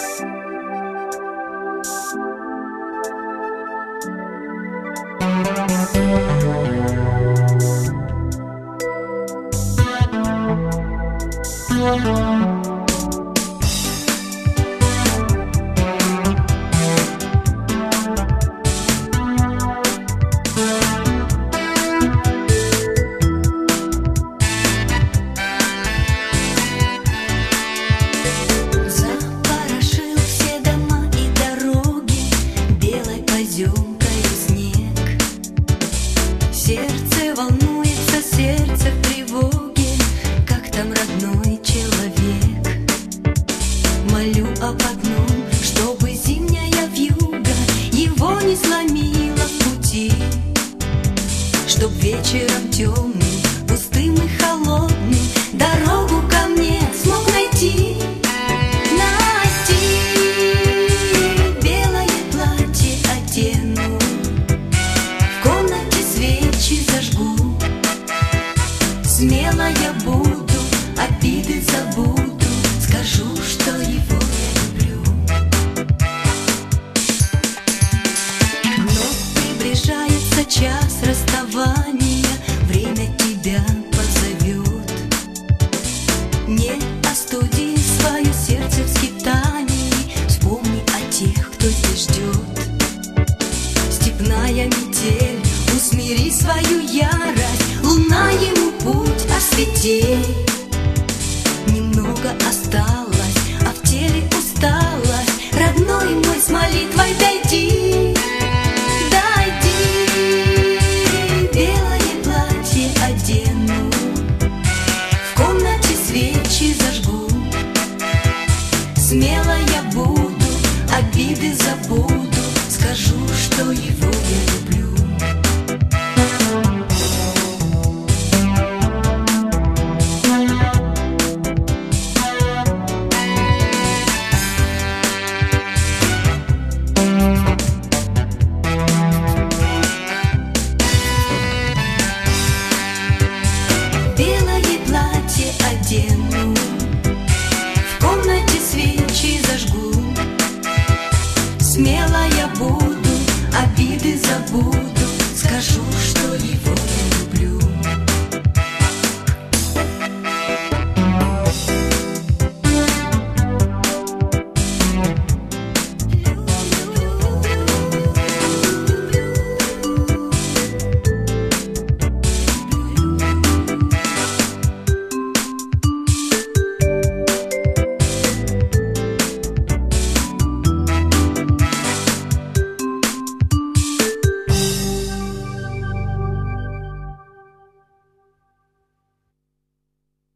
Сердце волнуется, сердце в тревоге. Как там родной человек? Молю об одном, чтобы зимняя вьюга его не сломила в пути, чтоб вечером темным, пустым и холодным дорогу ко мне смог найти. Белое платье одену, в комнате свечи зажгу. Смело я буду, обиды забуду, скажу, что его я люблю. Но приближается час расставания, время тебя позовет. Не остуди свое сердце в скитании, вспомни о тех, кто здесь ждет. Степная метель, усмири свою ярость, луна ему путь освети. Немного осталось, а в теле усталость, родной мой, с молитвой дойди. Дойди, белое платье одену, в комнате свечи зажгу. Смело я буду, обиды забуду, скажу, что его